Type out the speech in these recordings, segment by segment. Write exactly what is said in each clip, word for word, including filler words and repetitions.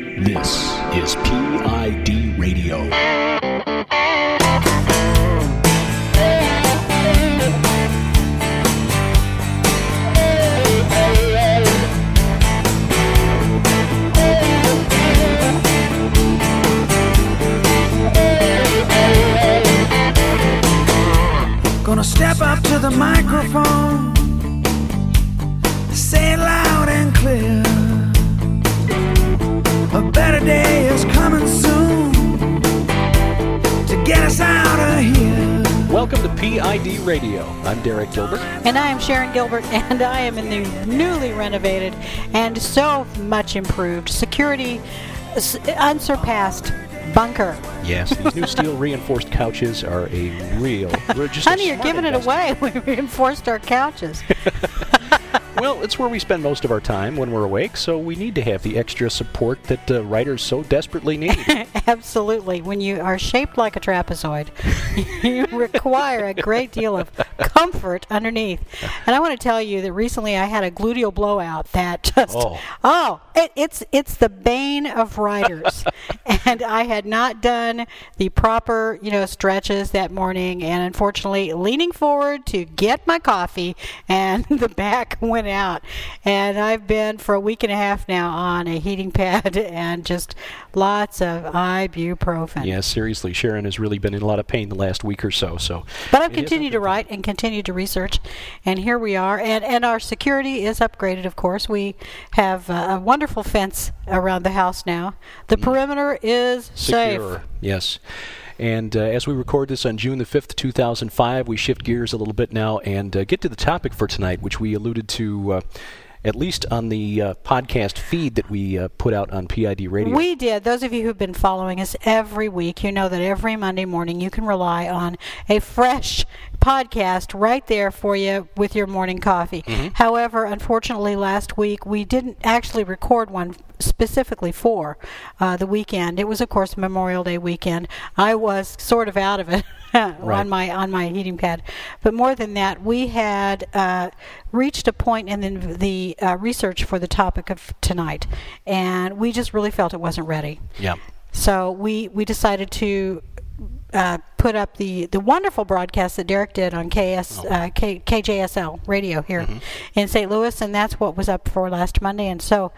This is P I D Radio. Gonna step up to the microphone, say it loud and clear. A better day is coming soon to get us out of here. Welcome to P I D Radio. I'm Derek Gilbert. And I am Sharon Gilbert, and I am in the newly renovated and so much improved, security unsurpassed bunker. Yes, these new steel reinforced couches are a real... Just Honey, you're giving investment. It away. We reinforced our couches. Well, it's where we spend most of our time when we're awake, so we need to have the extra support that uh, writers so desperately need. Absolutely. When you are shaped like a trapezoid, you require a great deal of comfort underneath. And I want to tell you that recently I had a gluteal blowout that just... Oh, oh it, it's, it's the bane of writers. And I had not done the proper, you know, stretches that morning, and unfortunately leaning forward to get my coffee, and the back went out. And I've been for a week and a half now on a heating pad and just lots of ibuprofen. yeah, seriously, Sharon has really been in a lot of pain the last week or so. So, But I've continued to write and continued to research, and here we are. And, and our security is upgraded, of course. We have uh, a wonderful fence around the house now. The mm. perimeter is secure. Safe. Yes. And uh, as we record this on June the fifth, two thousand five, we shift gears a little bit now and uh, get to the topic for tonight, which we alluded to uh, at least on the uh, podcast feed that we uh, put out on P I D Radio. We did. Those of you who've been following us every week, you know that every Monday morning you can rely on a fresh podcast right there for you with your morning coffee. Mm-hmm. However, unfortunately, last week we didn't actually record one specifically for uh, the weekend. It was, of course, Memorial Day weekend. I was sort of out of it right. on my on my heating pad. But more than that, we had uh, reached a point in the, the uh, research for the topic of tonight, and we just really felt it wasn't ready. Yeah. So we, we decided to uh, put up the, the wonderful broadcast that Derek did on K S, oh. uh, K, K J S L radio here mm-hmm. in Saint Louis, and that's what was up for last Monday. And so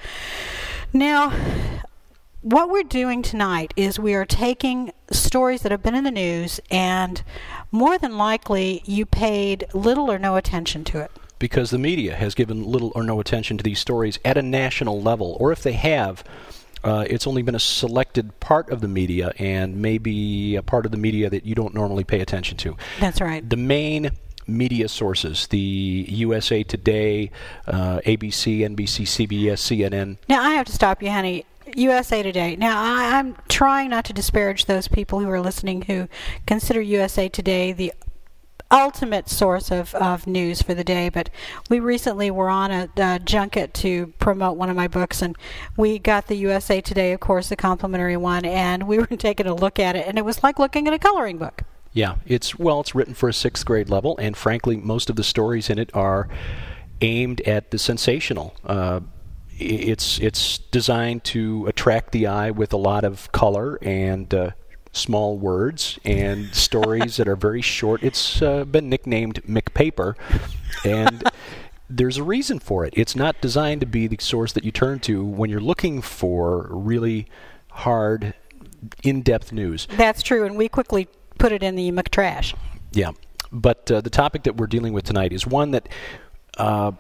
now what we're doing tonight is we are taking stories that have been in the news, and more than likely you paid little or no attention to it. Because the media has given little or no attention to these stories at a national level, or if they have, uh, it's only been a selected part of the media and maybe a part of the media that you don't normally pay attention to. That's right. The main media sources, the U S A Today, uh, A B C, N B C, C B S, C N N. Now, I have to stop you, honey. U S A Today. Now, I, I'm trying not to disparage those people who are listening who consider U S A Today the ultimate source of, of news for the day, but we recently were on a, a junket to promote one of my books, and we got the U S A Today, of course, the complimentary one, and we were taking a look at it, and it was like looking at a coloring book. Yeah, it's well, it's written for a sixth grade level, and frankly, most of the stories in it are aimed at the sensational. Uh, it's it's designed to attract the eye with a lot of color and uh, small words and stories that are very short. It's uh, been nicknamed McPaper, and there's a reason for it. It's not designed to be the source that you turn to when you're looking for really hard, in-depth news. That's true, and we quickly put it in the McTrash. Yeah, but uh, the topic that we're dealing with tonight is one that uh,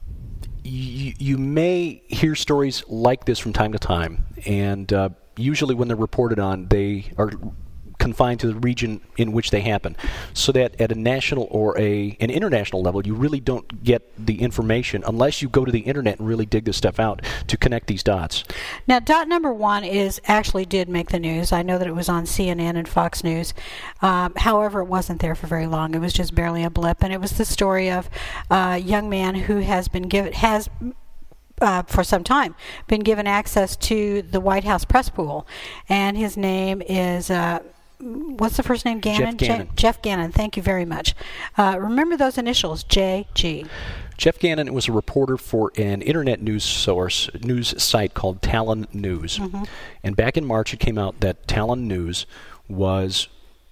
y- you may hear stories like this from time to time, and uh, usually when they're reported on, they are confined to the region in which they happen, so that at a national or a an international level, you really don't get the information unless you go to the internet and really dig this stuff out to connect these dots. Now, dot number one is actually did make the news. I know that it was on C N N and Fox News. Um, however, it wasn't there for very long. It was just barely a blip, and it was the story of a young man who has been given has. Uh, for some time, been given access to the White House press pool, and his name is uh, what's the first name? Gannon? Jeff Gannon. Je- Jeff Gannon, thank you very much. Uh, remember those initials, J G. Jeff Gannon was a reporter for an internet news source, news site called Talon News. Mm-hmm. And back in March, it came out that Talon News was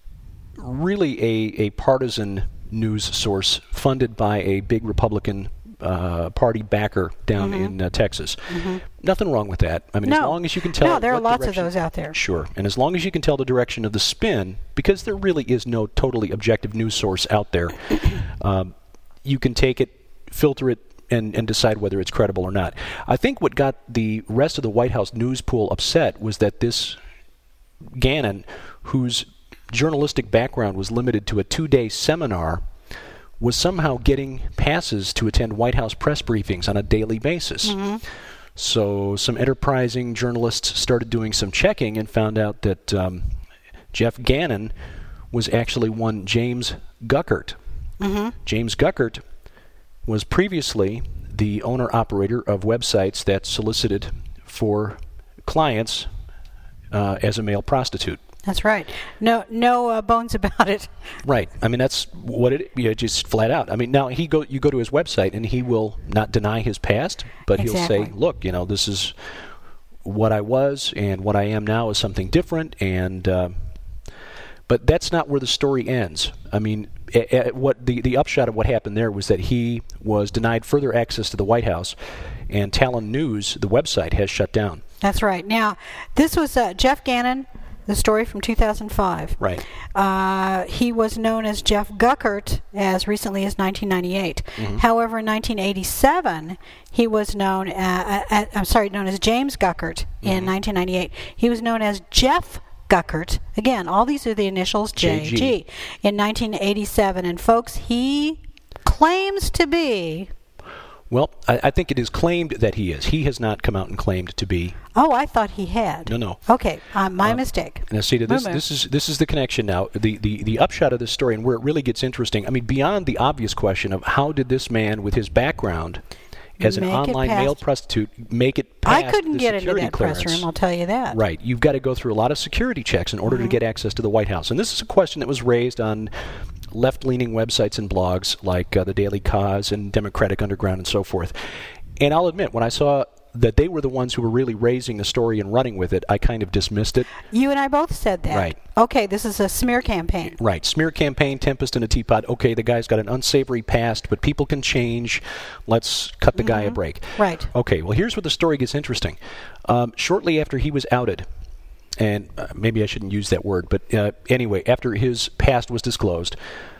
really a, a partisan news source funded by a big Republican uh, Party backer down mm-hmm. in uh, Texas. Mm-hmm. Nothing wrong with that. I mean, no. as long as you can tell... No, there are what lots direction, of those out there. Sure. And as long as you can tell the direction of the spin, because there really is no totally objective news source out there, um, you can take it, filter it, and, and decide whether it's credible or not. I think what got the rest of the White House news pool upset was that this Gannon, whose journalistic background was limited to a two-day seminar, was somehow getting passes to attend White House press briefings on a daily basis. Mm-hmm. So some enterprising journalists started doing some checking and found out that um, Jeff Gannon was actually one James Guckert. Mm-hmm. James Guckert was previously the owner-operator of websites that solicited for clients uh, as a male prostitute. That's right. No, no uh, bones about it. Right. I mean, that's what it. You know, just flat out. I mean, now he go. You go to his website, and he will not deny his past, but exactly. he'll say, "Look, you know, this is what I was, and what I am now is something different." And uh, but that's not where the story ends. I mean, a, a, what the the upshot of what happened there was that he was denied further access to the White House, and Talon News, the website, has shut down. That's right. Now, this was uh, Jeff Gannon. The story from two thousand five. Right. Uh, he was known as Jeff Guckert as recently as nineteen ninety-eight. Mm-hmm. However, in nineteen eighty-seven, he was known as, uh, I'm sorry, known as James Guckert mm-hmm. in nineteen ninety-eight. He was known as Jeff Guckert. Again, all these are the initials J G. J G. In nineteen eighty-seven. And folks, he claims to be... Well, I, I think it is claimed that he is. He has not come out and claimed to be. Oh, I thought he had. No, no. Okay, uh, my uh, mistake. Now, see, this this is this is the connection now. The, the the upshot of this story, and where it really gets interesting. I mean, beyond the obvious question of how did this man, with his background as an make online male prostitute, make it past I couldn't the get into security that clearance. press room, I'll tell you that. Right. You've got to go through a lot of security checks in order mm-hmm. to get access to the White House. And this is a question that was raised on left-leaning websites and blogs like uh, the Daily Cause and Democratic Underground and so forth. And I'll admit, when I saw that they were the ones who were really raising the story and running with it, I kind of dismissed it. You and I both said that. Right. Okay, this is a smear campaign. Right. Smear campaign, Tempest in a Teapot. Okay, the guy's got an unsavory past, but people can change. Let's cut the mm-hmm. guy a break. Right. Okay, well, here's where the story gets interesting. Um, shortly after he was outed, and uh, maybe I shouldn't use that word, but uh, anyway, after his past was disclosed,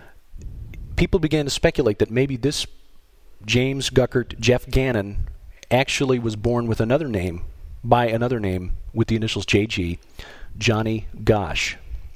people began to speculate that maybe this James Guckert, Jeff Gannon, actually was born with another name, by another name with the initials J G, Johnny Gosch,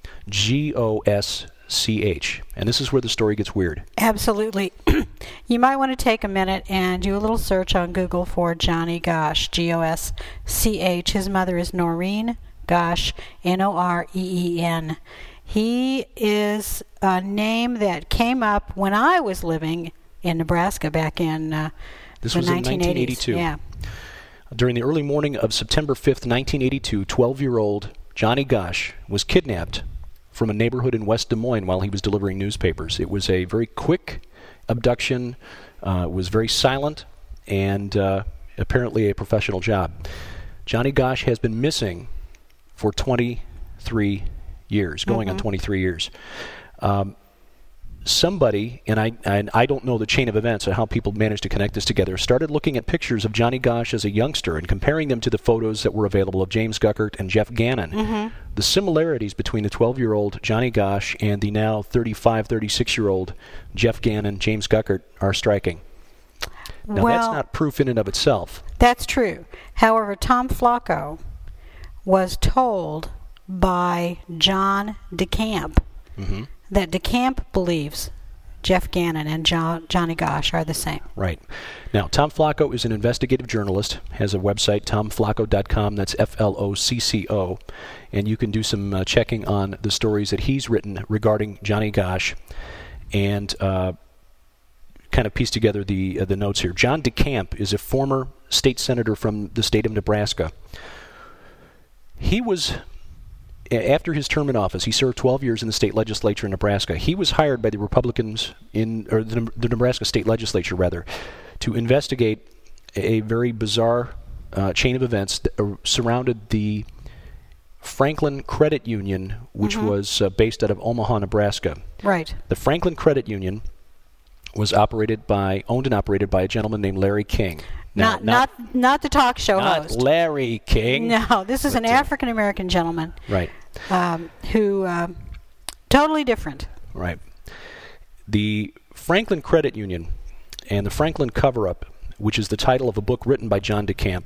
G O S C H. And this is where the story gets weird. Absolutely. You might want to take a minute and do a little search on Google for Johnny Gosch, G O S C H. His mother is Noreen Gosch, N O R E E N. He is a name that came up when I was living in Nebraska back in uh, this the was in nineteen nineteen eighties. eighty-two. Yeah. During the early morning of September fifth, nineteen eighty-two, twelve-year-old Johnny Gosch was kidnapped from a neighborhood in West Des Moines while he was delivering newspapers. It was a very quick abduction, uh, was very silent, and uh, apparently a professional job. Johnny Gosch has been missing for twenty-three years, going mm-hmm. on twenty-three years. Um, Somebody, and I and I don't know the chain of events of how people managed to connect this together, started looking at pictures of Johnny Gosch as a youngster and comparing them to the photos that were available of James Guckert and Jeff Gannon. Mm-hmm. The similarities between the twelve-year-old Johnny Gosch and the now thirty-five, thirty-six-year-old Jeff Gannon, James Guckert, are striking. Now, well, that's not proof in and of itself. That's true. However, Tom Flacco was told by John DeCamp mm-hmm. that DeCamp believes Jeff Gannon and John, Johnny Gosch are the same. Right. Now, Tom Flacco is an investigative journalist, has a website, tom flacco dot com, that's F L O C C O, and you can do some uh, checking on the stories that he's written regarding Johnny Gosch and uh, kind of piece together the, uh, the notes here. John DeCamp is a former state senator from the state of Nebraska. He was a- after his term in office, he served twelve years in the state legislature in Nebraska. He was hired by the Republicans in, or the, the Nebraska state legislature, rather, to investigate a very bizarre uh, chain of events that uh, surrounded the Franklin Credit Union, which Mm-hmm. was uh, based out of Omaha, Nebraska. Right. The Franklin Credit Union was operated by, owned and operated by a gentleman named Larry King. Now, Not, not not the talk show not host. Larry King. No, this is an But, uh, African American gentleman Right, um, who um, totally different. right. The Franklin Credit Union and the Franklin Cover-Up, which is the title of a book written by John DeCamp,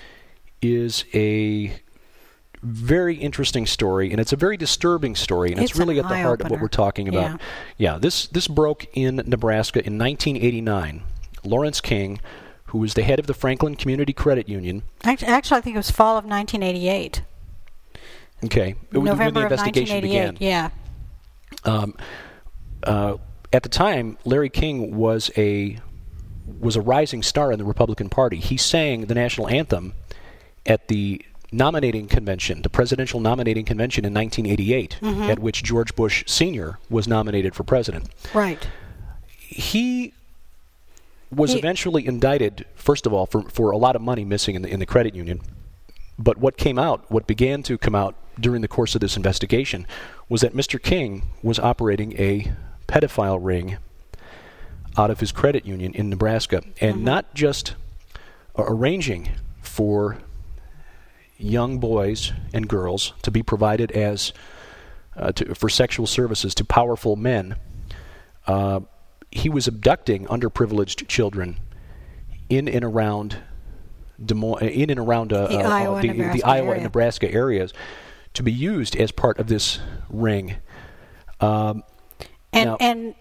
is a very interesting story, and it's a very disturbing story, and it's, It's really an at the heart of what eye-opener. we're talking about. Yeah. Yeah, this this broke in Nebraska in nineteen eighty-nine. Lawrence King, who was the head of the Franklin Community Credit Union. Act- Actually, I think it was fall of nineteen eighty-eight. Okay, when November the of investigation nineteen eighty-eight. began. Yeah. Um, uh, at the time, Larry King was a was a rising star in the Republican Party. He sang the national anthem at the nominating convention, the presidential nominating convention in nineteen eighty-eight, Mm-hmm. at which George Bush Senior was nominated for president. Right. He was He- eventually indicted, first of all, for, for a lot of money missing in the in the credit union. But what came out, what began to come out during the course of this investigation, was that Mister King was operating a pedophile ring out of his credit union in Nebraska, and Mm-hmm. not just uh, arranging for young boys and girls to be provided as uh, to, for sexual services to powerful men. Uh, he was abducting underprivileged children in and around Des Moines, in and around uh, The uh, Iowa, the, Nebraska the Iowa area. and Nebraska areas to be used as part of this ring. Um, And Now- and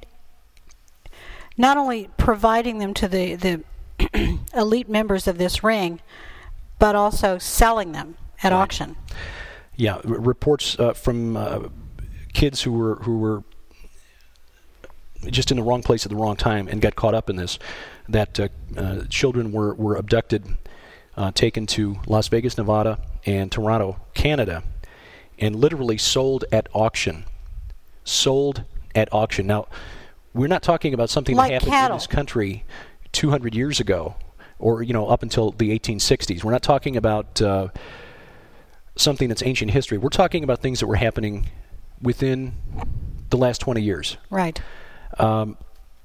not only providing them to the, the elite members of this ring, but also selling them at Right. auction. Yeah, r- reports uh, from uh, kids who were who were just in the wrong place at the wrong time and got caught up in this, that uh, uh, children were, were abducted, uh, taken to Las Vegas, Nevada, and Toronto, Canada, and literally sold at auction. Sold at auction. Now, we're not talking about something Like that happened cattle. in this country two hundred years ago, or, you know, up until the eighteen sixties. We're not talking about uh, something that's ancient history. We're talking about things that were happening within the last twenty years. Right. Um,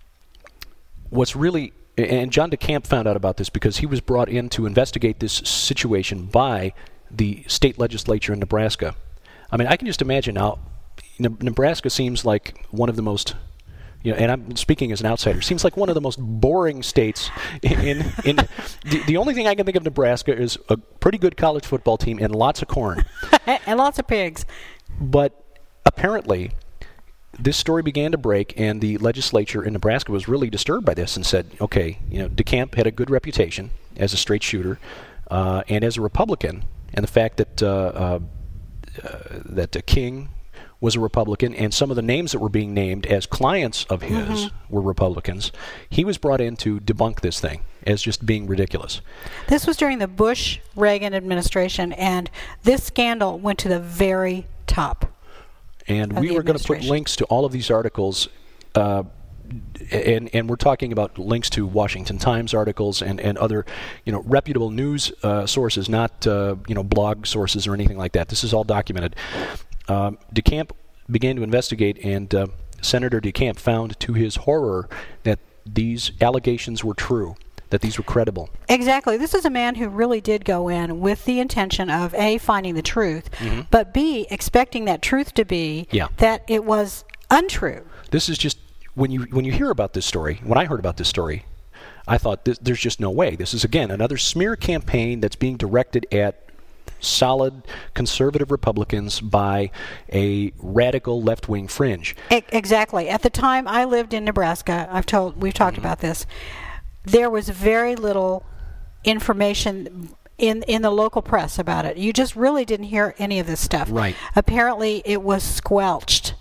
what's really, and John DeCamp found out about this because he was brought in to investigate this situation by the state legislature in Nebraska. I mean, I can just imagine now, Ne- Nebraska seems like one of the most, you know, and I'm speaking as an outsider, seems like one of the most boring states in, in, in the, the only thing I can think of Nebraska is a pretty good college football team and lots of corn. And lots of pigs. But apparently, this story began to break, and the legislature in Nebraska was really disturbed by this and said, okay, you know, DeCamp had a good reputation as a straight shooter uh, and as a Republican, and the fact that uh, uh, uh, that uh, King was a Republican, and some of the names that were being named as clients of his Mm-hmm. were Republicans, he was brought in to debunk this thing as just being ridiculous. This was during the Bush-Reagan administration, and this scandal went to the very top. And of we the were going to put administration. links to all of these articles, uh, and and we're talking about links to Washington Times articles and, and other, you know, reputable news uh, sources, not uh, you know blog sources or anything like that. This is all documented. Um, DeCamp began to investigate, and uh, Senator DeCamp found, to his horror, that these allegations were true, that these were credible. Exactly. This is a man who really did go in with the intention of, A, finding the truth, but B, expecting that truth to be Yeah. that it was untrue. This is just when you when you hear about this story. When I heard about this story, I thought this, there's just no way. This is again another smear campaign that's being directed at solid conservative Republicans by a radical left-wing fringe. E- exactly. At the time I lived in Nebraska, I've told we've talked about this. There was very little information in in the local press about it. You just really didn't hear any of this stuff. Right. Apparently, it was squelched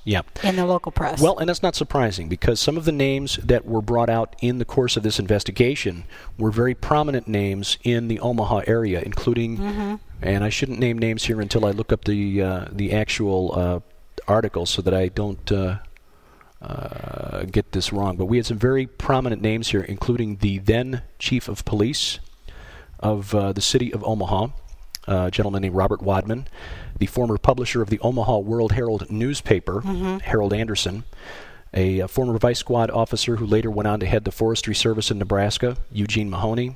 Yeah. in the local press. Well, and that's not surprising because some of the names that were brought out in the course of this investigation were very prominent names in the Omaha area, including, mm-hmm. and I shouldn't name names here until I look up the uh, the actual uh, article so that I don't uh, uh, get this wrong. But we had some very prominent names here, including the then chief of police of uh, the city of Omaha, a gentleman named Robert Wadman, the former publisher of the Omaha World Herald newspaper, mm-hmm. Harold Anderson, a, a former vice squad officer who later went on to head the Forestry Service in Nebraska, Eugene Mahoney,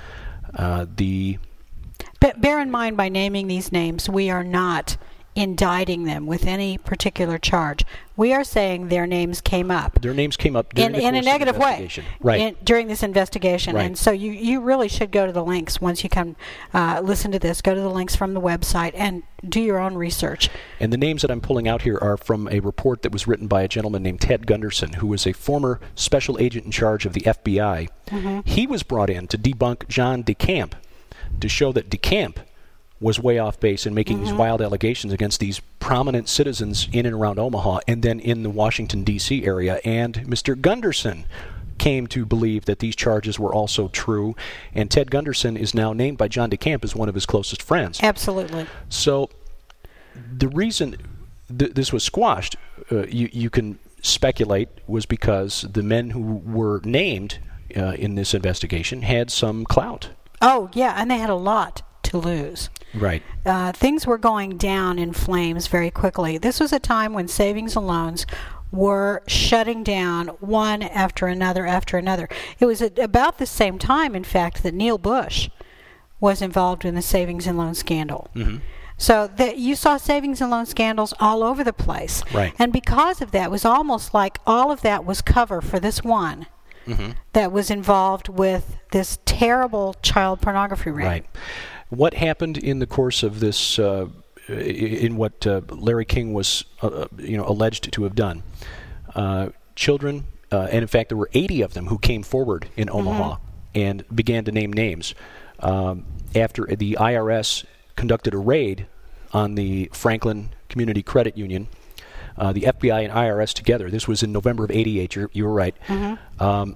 uh, the... But bear in mind, by naming these names, we are not indicting them with any particular charge. We are saying their names came up. Their names came up during in, the in a course of negative way, investigation. Right. in, during this investigation. Right. And so you, you really should go to the links once you come uh, listen to this. Go to the links from the website and do your own research. And the names that I'm pulling out here are from a report that was written by a gentleman named Ted Gunderson, who was a former special agent in charge of the F B I. Mm-hmm. He was brought in to debunk John DeCamp, to show that DeCamp was way off base in making mm-hmm. these wild allegations against these prominent citizens in and around Omaha and then in the Washington, D C area. And Mister Gunderson came to believe that these charges were also true. And Ted Gunderson is now named by John DeCamp as one of his closest friends. Absolutely. So the reason th- this was squashed, uh, you, you can speculate, was because the men who were named uh, in this investigation had some clout. Oh, yeah, and they had a lot to lose. Right. Uh, things were going down in flames very quickly. This was a time when savings and loans were shutting down one after another after another. It was at about the same time, in fact, that Neil Bush was involved in the savings and loan scandal. Mm-hmm. So that you saw savings and loan scandals all over the place. Right. And because of that, it was almost like all of that was cover for this one mm-hmm. that was involved with this terrible child pornography ring. Right. What happened in the course of this, uh, in what uh, Larry King was, uh, you know, alleged to have done? Uh, children, uh, and in fact, there were eighty of them who came forward in Omaha mm-hmm. and began to name names. Um, after the I R S conducted a raid on the Franklin Community Credit Union, uh, the F B I and I R S together. This was in November of eighty-eight. You're, you were right. Mm-hmm. Um,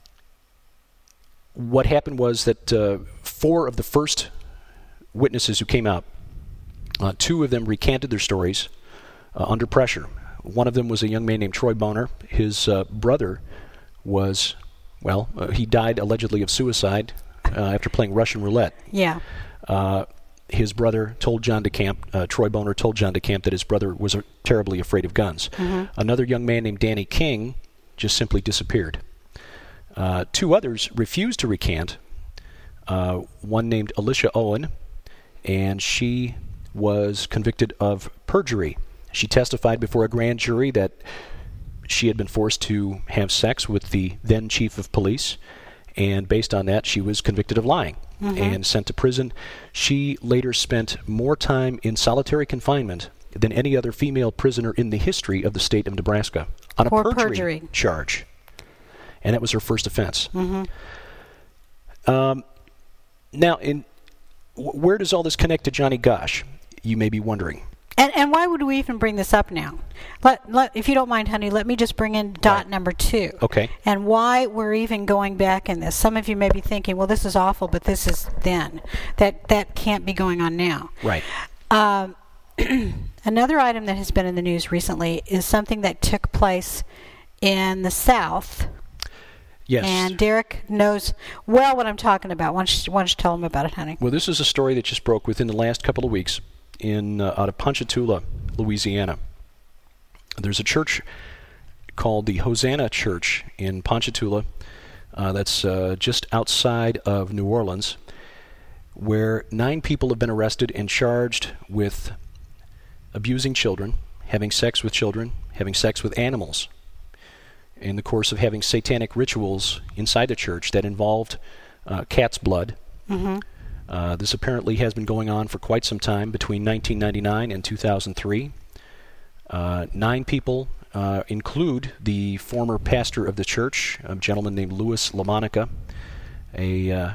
what happened was that uh, four of the first witnesses who came out, uh, two of them recanted their stories uh, under pressure. One of them was a young man named Troy Boner. His uh, brother was, well, uh, he died allegedly of suicide uh, after playing Russian roulette. Yeah. Uh, his brother told John DeCamp, uh, Troy Boner told John DeCamp that his brother was uh, terribly afraid of guns. Mm-hmm. Another young man named Danny King just simply disappeared. Uh, two others refused to recant. Uh, one named Alicia Owen, and she was convicted of perjury. She testified before a grand jury that she had been forced to have sex with the then chief of police, and based on that, she was convicted of lying mm-hmm. and sent to prison. She later spent more time in solitary confinement than any other female prisoner in the history of the state of Nebraska on a perjury, perjury charge. And that was her first offense. Mm-hmm. Um, now, in where does all this connect to Johnny Gosch? You may be wondering. And and why would we even bring this up now? Let, let if you don't mind, honey, let me just bring in dot right. number two. Okay. And why we're even going back in this. Some of you may be thinking, well, this is awful, but this is then. That that can't be going on now. Right. Um, another item that has been in the news recently is something that took place in the South. Yes. And Derek knows well what I'm talking about. Why don't you, why don't you tell him about it, honey? Well, this is a story that just broke within the last couple of weeks in uh, out of Ponchatoula, Louisiana. There's a church called the Hosanna Church in Ponchatoula uh, that's uh, just outside of New Orleans, where nine people have been arrested and charged with abusing children, having sex with children, having sex with animals, in the course of having satanic rituals inside the church that involved uh, cat's blood. Mm-hmm. Uh, this apparently has been going on for quite some time, between nineteen ninety-nine and two thousand three. Uh, nine people uh, include the former pastor of the church, a gentleman named Louis LaMonica, a, uh,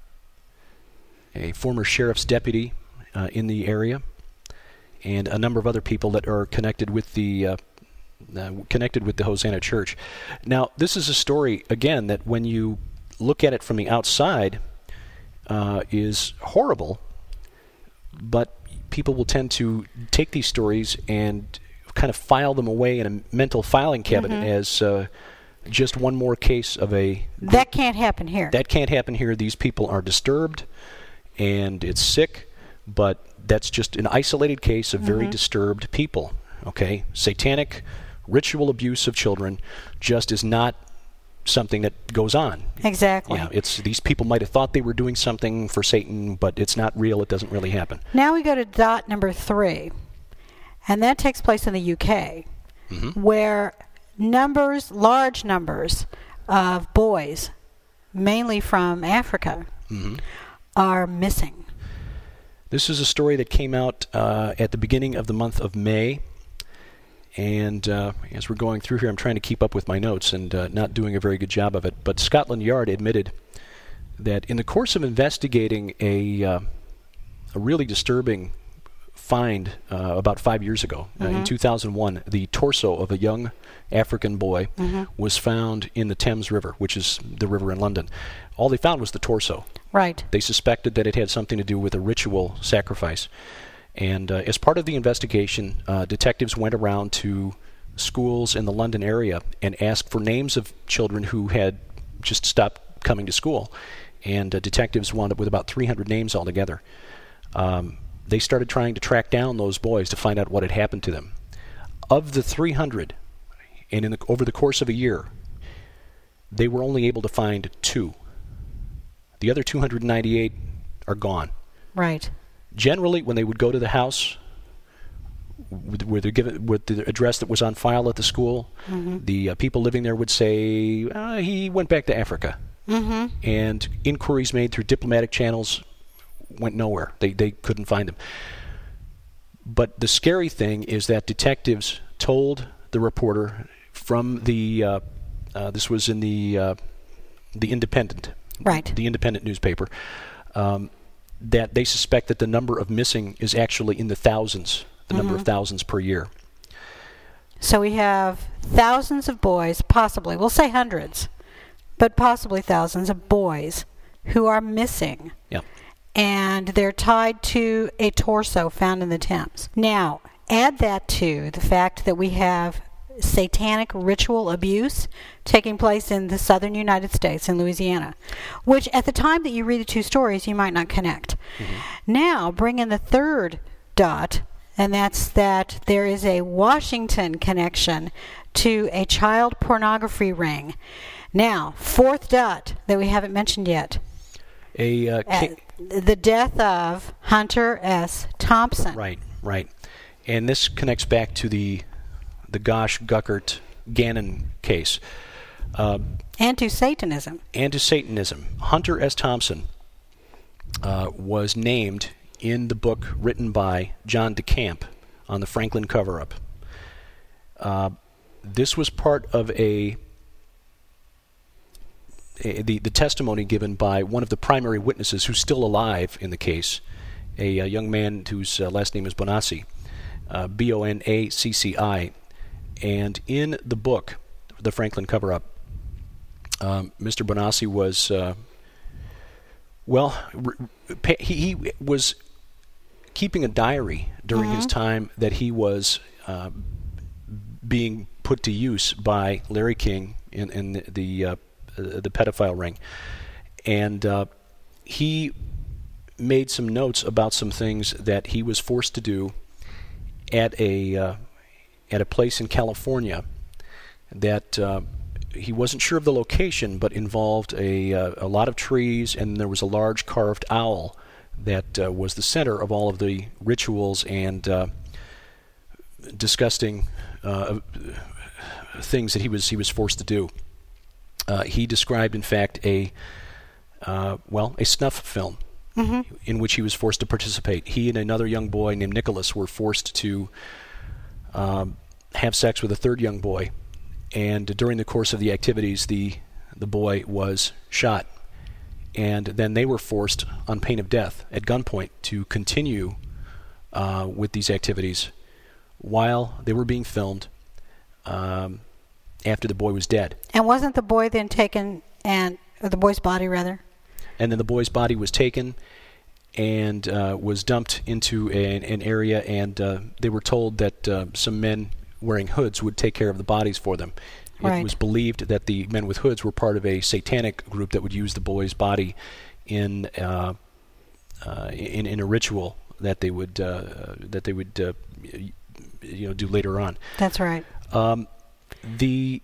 a former sheriff's deputy uh, in the area, and a number of other people that are connected with the uh, uh, connected with the Hosanna Church. Now, this is a story, again, that when you look at it from the outside, uh, is horrible, but people will tend to take these stories and kind of file them away in a mental filing cabinet mm-hmm. as uh, just one more case of a... That can't happen here. That can't happen here. These people are disturbed, and it's sick, but that's just an isolated case of mm-hmm. very disturbed people, okay? Satanic ritual abuse of children just is not something that goes on. Exactly. Yeah, it's these people might have thought they were doing something for Satan, but it's not real. It doesn't really happen. Now we go to dot number three, and that takes place in the U K, mm-hmm. where numbers, large numbers of boys, mainly from Africa, mm-hmm. are missing. This is a story that came out uh, at the beginning of the month of May. And uh, as we're going through here, I'm trying to keep up with my notes and uh, not doing a very good job of it. But Scotland Yard admitted that in the course of investigating a, uh, a really disturbing find uh, about five years ago, mm-hmm. uh, in two thousand one, the torso of a young African boy mm-hmm. was found in the Thames River, which is the river in London. All they found was the torso. Right. They suspected that it had something to do with a ritual sacrifice. And uh, as part of the investigation, uh, detectives went around to schools in the London area and asked for names of children who had just stopped coming to school. And uh, detectives wound up with about three hundred names altogether. Um, they started trying to track down those boys to find out what had happened to them. Of the three hundred, and in the, over the course of a year, they were only able to find two. The other two hundred ninety-eight are gone. Right. Generally, when they would go to the house, where they're given with the address that was on file at the school, mm-hmm. the uh, people living there would say, uh, he went back to Africa. Mm-hmm. And inquiries made through diplomatic channels went nowhere. They they couldn't find him. But the scary thing is that detectives told the reporter from the, uh, uh, this was in the uh, the Independent, right. the Independent newspaper, um, that they suspect that the number of missing is actually in the thousands, the mm-hmm. number of thousands per year. So we have thousands of boys, possibly, we'll say hundreds, but possibly thousands of boys who are missing. Yeah. And they're tied to a torso found in the Thames. Now, add that to the fact that we have satanic ritual abuse taking place in the southern United States, in Louisiana, which at the time that you read the two stories, you might not connect. Mm-hmm. Now, bring in the third dot, and that's that there is a Washington connection to a child pornography ring. Now, fourth dot that we haven't mentioned yet. A uh, uh, the death of Hunter S. Thompson. Right, right. And this connects back to the the Gosh, Guckert, Gannon case. Uh, and to Satanism. And to Satanism. Hunter S. Thompson uh, was named in the book written by John DeCamp on the Franklin cover-up. Uh, this was part of a, a the, the testimony given by one of the primary witnesses who's still alive in the case, a, a young man whose uh, last name is Bonacci, uh, B O N A C C I. And in the book, the Franklin cover-up, um, Mister Bonacci was, uh, well, re- he, he was keeping a diary during mm-hmm. his time that he was uh, being put to use by Larry King in, in the the, uh, the pedophile ring. And uh, he made some notes about some things that he was forced to do at a... Uh, at a place in California that uh, he wasn't sure of the location, but involved a, uh, a lot of trees, and there was a large carved owl that uh, was the center of all of the rituals and uh, disgusting uh, things that he was he was forced to do. Uh, he described, in fact, a uh, well, a snuff film mm-hmm. in which he was forced to participate. He and another young boy named Nicholas were forced to Um, have sex with a third young boy, and during the course of the activities, the the boy was shot, and then they were forced, on pain of death, at gunpoint, to continue uh, with these activities while they were being filmed. um, after the boy was dead. And wasn't the boy then taken, and or the boy's body rather? And then the boy's body was taken and uh, was dumped into an, an area, and uh, they were told that uh, some men wearing hoods would take care of the bodies for them. Right. It was believed that the men with hoods were part of a satanic group that would use the boy's body in uh, uh, in, in a ritual that they would uh, that they would uh, you know do later on. That's right. Um, the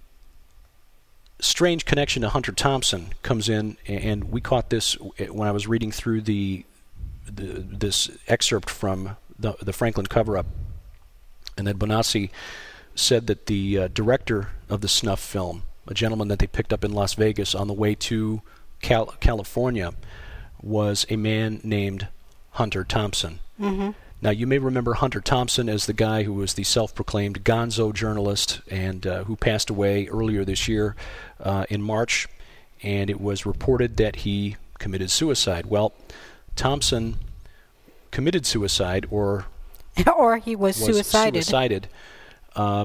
strange connection to Hunter Thompson comes in, and we caught this when I was reading through the, the this excerpt from the, the Franklin cover-up, and then Bonacci said that the uh, director of the snuff film, a gentleman that they picked up in Las Vegas on the way to Cal- California, was a man named Hunter Thompson. Mm-hmm. Now, you may remember Hunter Thompson as the guy who was the self-proclaimed gonzo journalist and uh, who passed away earlier this year uh, in March, and it was reported that he committed suicide. Well, Thompson committed suicide, or or he was, was suicided. suicided. Uh,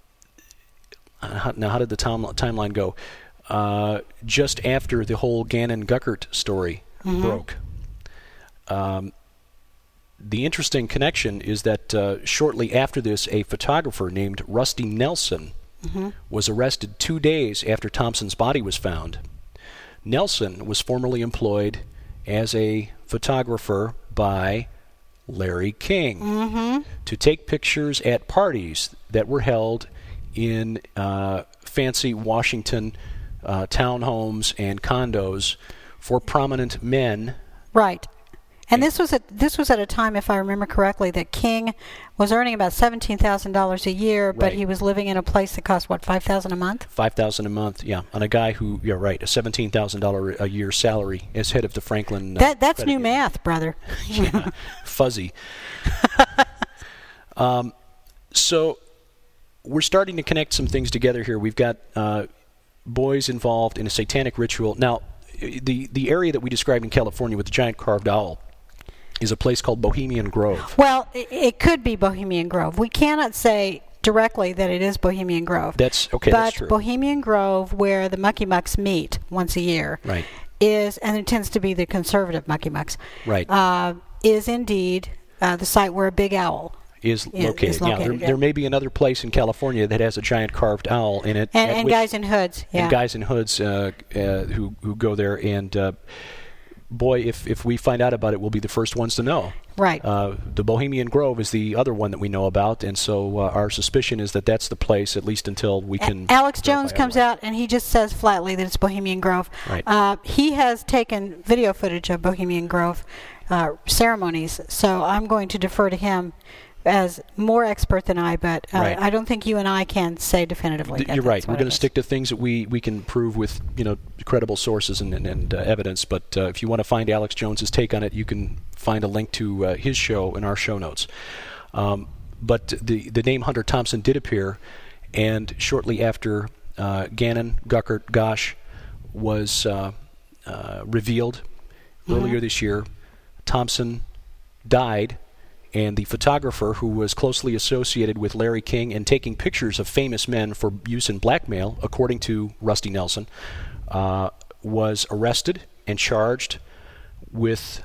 how, now, how did the tom- timeline go? Uh, just after the whole Gannon Guckert story mm-hmm. broke. Um, the interesting connection is that uh, shortly after this, a photographer named Rusty Nelson mm-hmm. was arrested two days after Thompson's body was found. Nelson was formerly employed as a photographer by Larry King mm-hmm. to take pictures at parties that were held in uh, fancy Washington uh, townhomes and condos for prominent men. Right. And this was at this was at a time, if I remember correctly, that King was earning about seventeen thousand dollars a year, but right. he was living in a place that cost what, five thousand a month? Five thousand a month, yeah. On a guy who, you're right, a seventeen thousand dollar a year salary as head of the Franklin. Uh, that that's credit new union. math, brother. Yeah, fuzzy. um, so we're starting to connect some things together here. We've got uh, boys involved in a satanic ritual. Now, the the area that we described in California with the giant carved owl is a place called Bohemian Grove. Well, it, it could be Bohemian Grove. We cannot say directly that it is Bohemian Grove. That's okay. But that's true. Bohemian Grove, where the Mucky Mucks meet once a year, right. is, and it tends to be the conservative Mucky Mucks, right. uh, is indeed uh, the site where a big owl is is, located. is located. Yeah, there, yeah. there may be another place in California that has a giant carved owl in it, and, at and which, guys in hoods, yeah, and guys in hoods uh, uh, who who go there. And uh, boy, if if we find out about it, we'll be the first ones to know. Right. Uh, the Bohemian Grove is the other one that we know about, and so uh, our suspicion is that that's the place, at least until we can. A- Alex Jones verify comes otherwise. out and he just says flatly that it's Bohemian Grove. Right. Uh, he has taken video footage of Bohemian Grove uh, ceremonies, so I'm going to defer to him as more expert than I, but uh, Right. I don't think you and I can say definitively. Th- that You're that's right. what We're going it to is. stick to things that we, we can prove with you know credible sources and and, and uh, evidence. But uh, if you want to find Alex Jones's take on it, you can find a link to uh, his show in our show notes. Um, but the the name Hunter Thompson did appear, and shortly after uh, Gannon Guckert Gosh was uh, uh, revealed Mm-hmm. earlier this year, Thompson died. And the photographer who was closely associated with Larry King and taking pictures of famous men for use in blackmail, according to Rusty Nelson, uh, was arrested and charged with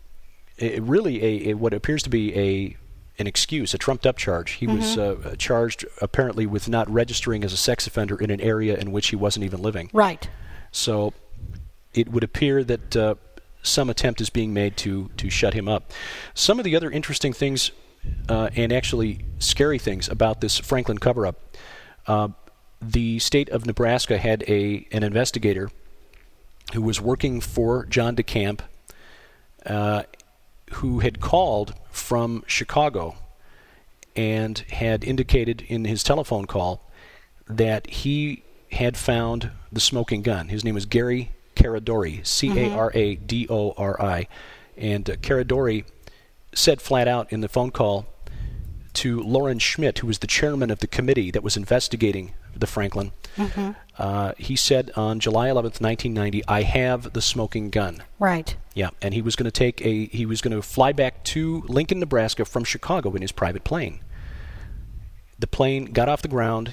a, really a, a what appears to be a an excuse, a trumped-up charge. He Mm-hmm. was uh, charged apparently with not registering as a sex offender in an area in which he wasn't even living. Right. So it would appear that uh, some attempt is being made to to shut him up. Some of the other interesting things, uh, and actually scary things about this Franklin cover-up, uh, the state of Nebraska had a an investigator who was working for John DeCamp, uh, who had called from Chicago and had indicated in his telephone call that he had found the smoking gun. His name was Gary Caradori, C A R A D O R I. And uh, Caradori said flat out in the phone call to Lauren Schmidt, who was the chairman of the committee that was investigating the Franklin, Mm-hmm. uh, he said on July eleventh, nineteen ninety, I have the smoking gun. Right. Yeah, and he was going to take a, he was going to fly back to Lincoln, Nebraska from Chicago in his private plane. The plane got off the ground.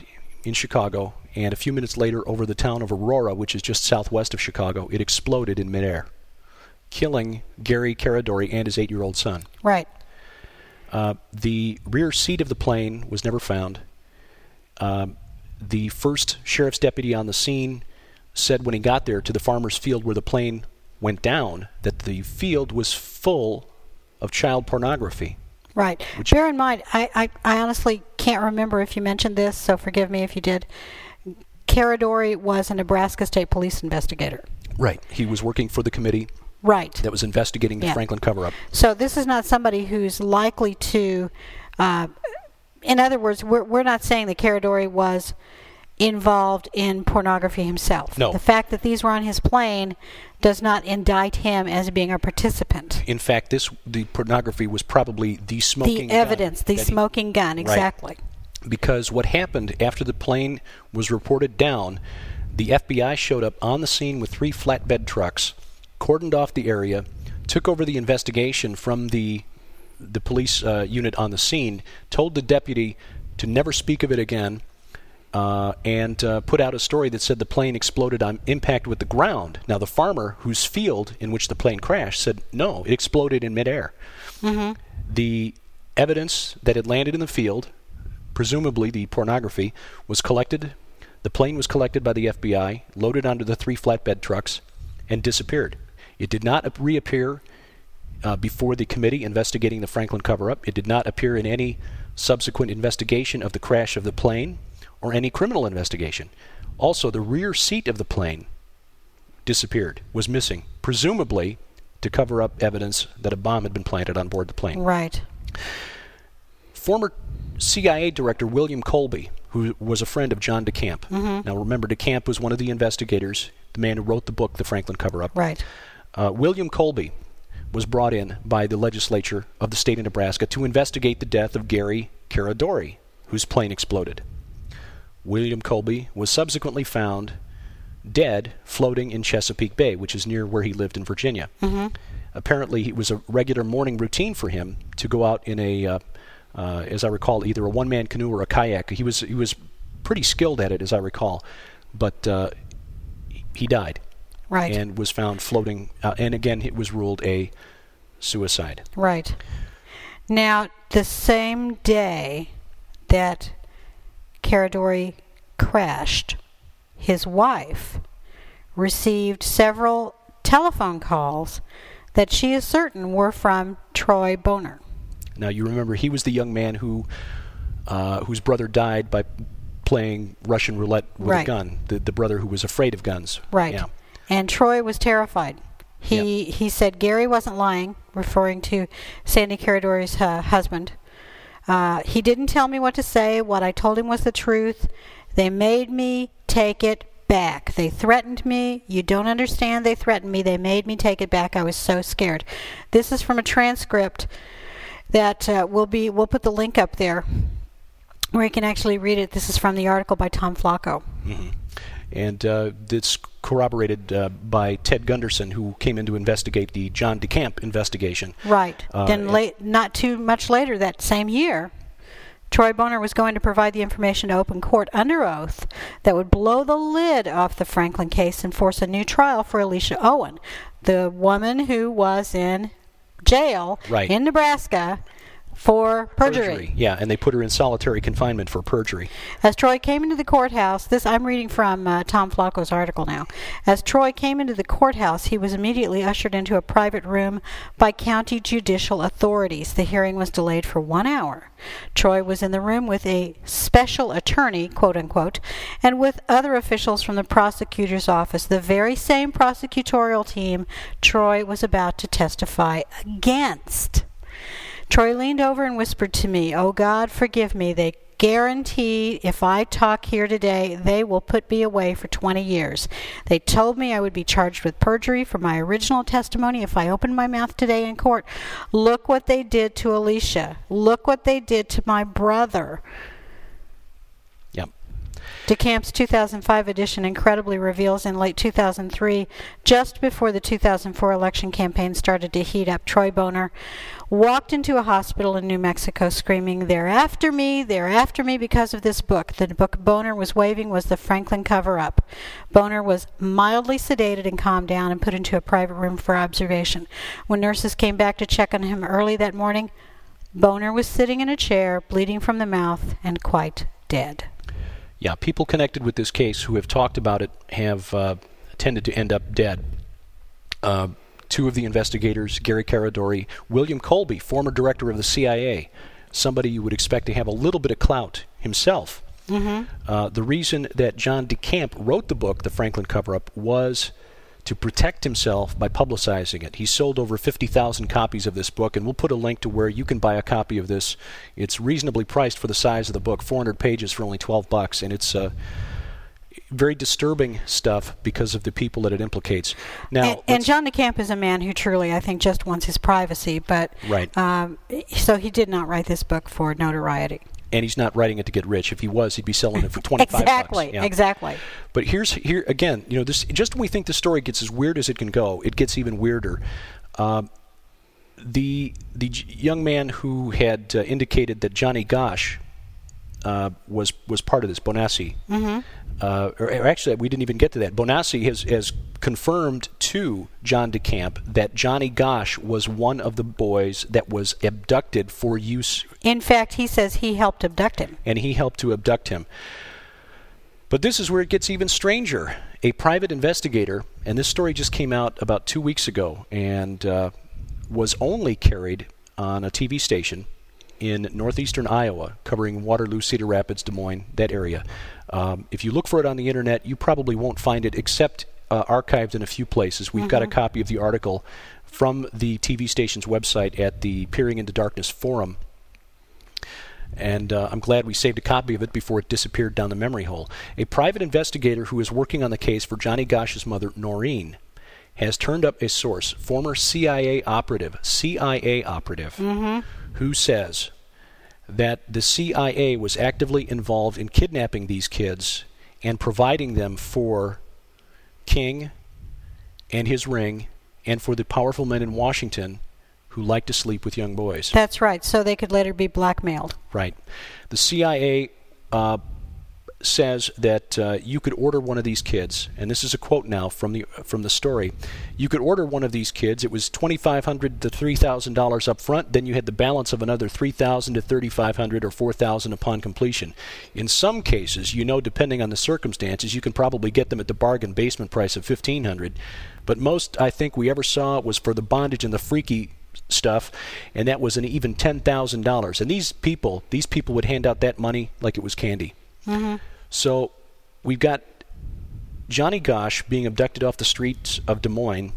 in Chicago, and a few minutes later over the town of Aurora, which is just southwest of Chicago, it exploded in midair, killing Gary Caradori and his eight-year-old son. Right. Uh, the rear seat of the plane was never found. Uh, the first sheriff's deputy on the scene said when he got there to the farmer's field where the plane went down that the field was full of child pornography. Right. Which Bear in mind, I, I, I honestly can't remember if you mentioned this, so forgive me if you did. Caradori was a Nebraska State Police investigator. Right. He was working for the committee right. that was investigating the yeah. Franklin cover-up. So this is not somebody who's likely to... Uh, in other words, we're, we're not saying that Caradori was involved in pornography himself. No. The fact that these were on his plane does not indict him as being a participant. In fact, this the pornography was probably the smoking The evidence, gun the that he- smoking gun, exactly. Right. Because what happened after the plane was reported down, the F B I showed up on the scene with three flatbed trucks, cordoned off the area, took over the investigation from the the police uh, unit on the scene, told the deputy to never speak of it again, uh, and uh, put out a story that said the plane exploded on impact with the ground. Now, the farmer whose field in which the plane crashed said, no, it exploded in midair. Mm-hmm. The evidence that it landed in the field, presumably the pornography, was collected. The plane was collected by the F B I, loaded onto the three flatbed trucks, and disappeared. It did not reappear uh, before the committee investigating the Franklin cover-up. It did not appear in any subsequent investigation of the crash of the plane or any criminal investigation. Also, the rear seat of the plane disappeared, was missing, presumably to cover up evidence that a bomb had been planted on board the plane. Right. Former C I A Director William Colby, who was a friend of John DeCamp. Mm-hmm. Now, remember, DeCamp was one of the investigators, the man who wrote the book, The Franklin Cover-Up. Right. Uh, William Colby was brought in by the legislature of the state of Nebraska to investigate the death of Gary Caradori, whose plane exploded. William Colby was subsequently found dead floating in Chesapeake Bay, which is near where he lived in Virginia. Mm-hmm. Apparently, it was a regular morning routine for him to go out in a, uh, uh, as I recall, either a one-man canoe or a kayak. He was he was pretty skilled at it, as I recall, but uh, he died. Right. And was found floating, uh, and again, it was ruled a suicide. Right. Now, the same day that Caradori crashed, his wife received several telephone calls that she is certain were from Troy Boner. Now, you remember he was the young man who uh, whose brother died by playing Russian roulette with right. a gun, the, the brother who was afraid of guns. Right. Yeah. And Troy was terrified. He Yep. he said Gary wasn't lying, referring to Sandy Caradori's uh, husband. Uh, he didn't tell me what to say. What I told him was the truth. They made me take it back. They threatened me. You don't understand. They threatened me. They made me take it back. I was so scared. This is from a transcript that uh, will be. We'll put the link up there where you can actually read it. This is from the article by Tom Flacco. Mm-hmm. And uh, it's corroborated uh, by Ted Gunderson, who came in to investigate the John DeCamp investigation. Right. Uh, then late, not too much later that same year, Troy Boner was going to provide the information to open court under oath that would blow the lid off the Franklin case and force a new trial for Alicia Owen, the woman who was in jail right. in Nebraska for perjury. perjury. Yeah, and they put her in solitary confinement for perjury. As Troy came into the courthouse, this I'm reading from uh, Tom Flacco's article now. As Troy came into the courthouse, he was immediately ushered into a private room by county judicial authorities. The hearing was delayed for one hour. Troy was in the room with a special attorney, quote unquote, and with other officials from the prosecutor's office, the very same prosecutorial team Troy was about to testify against. Troy leaned over and whispered to me, "Oh God, forgive me. They guarantee if I talk here today, they will put me away for twenty years. They told me I would be charged with perjury for my original testimony if I opened my mouth today in court. Look what they did to Alicia. Look what they did to my brother." Yep. DeCamp's two thousand five edition incredibly reveals in late two thousand three, just before the two thousand four election campaign started to heat up, Troy Boner walked into a hospital in New Mexico screaming, "They're after me, they're after me because of this book." The book Boner was waving was the Franklin cover-up. Boner was mildly sedated and calmed down and put into a private room for observation. When nurses came back to check on him early that morning, Boner was sitting in a chair, bleeding from the mouth, and quite dead. Yeah, people connected with this case who have talked about it have uh, tended to end up dead. Uh, two of the investigators, Gary Caradori, William Colby, former director of the C I A, somebody you would expect to have a little bit of clout himself. Mm-hmm. Uh, the reason that John DeCamp wrote the book, The Franklin Cover-Up, was to protect himself by publicizing it. He sold over fifty thousand copies of this book, and we'll put a link to where you can buy a copy of this. It's reasonably priced for the size of the book, four hundred pages for only twelve bucks, and it's uh, very disturbing stuff because of the people that it implicates. Now, and, and John DeCamp is a man who truly, I think, just wants his privacy, but right. um, so he did not write this book for notoriety. And he's not writing it to get rich. If he was, he'd be selling it for twenty-five exactly, bucks. Yeah. Exactly. But here's here again. You know, this just when we think the story gets as weird as it can go, it gets even weirder. Uh, the the j- young man who had uh, indicated that Johnny Gosch uh, was was part of this, Bonassi. Mm-hmm. Uh, or, or actually, we didn't even get to that. Bonassi has has confirmed to John DeCamp that Johnny Gosch was one of the boys that was abducted for use. In fact, he says he helped abduct him. And he helped to abduct him. But this is where it gets even stranger. A private investigator, and this story just came out about two weeks ago, and uh, was only carried on a T V station in northeastern Iowa, covering Waterloo, Cedar Rapids, Des Moines, that area. Um, if you look for it on the internet, you probably won't find it except uh, archived in a few places. We've mm-hmm. got a copy of the article from the T V station's website at the Peering into Darkness forum. And uh, I'm glad we saved a copy of it before it disappeared down the memory hole. A private investigator who is working on the case for Johnny Gosch's mother, Noreen, has turned up a source, former C I A operative, C I A operative, mm-hmm. who says that the C I A was actively involved in kidnapping these kids and providing them for King and his ring and for the powerful men in Washington who like to sleep with young boys. That's right, so they could later be blackmailed. Right. The C I A uh, says that uh, you could order one of these kids, and this is a quote now from the from the story. You could order one of these kids. It was twenty-five hundred dollars to three thousand dollars up front. Then you had the balance of another three thousand dollars to thirty-five hundred dollars or four thousand dollars upon completion. In some cases, you know, depending on the circumstances, you can probably get them at the bargain basement price of fifteen hundred dollars. But most I think we ever saw was for the bondage and the freaky stuff, and that was an even ten thousand dollars. And these people, these people would hand out that money like it was candy. Mm-hmm. So we've got Johnny Gosch being abducted off the streets of Des Moines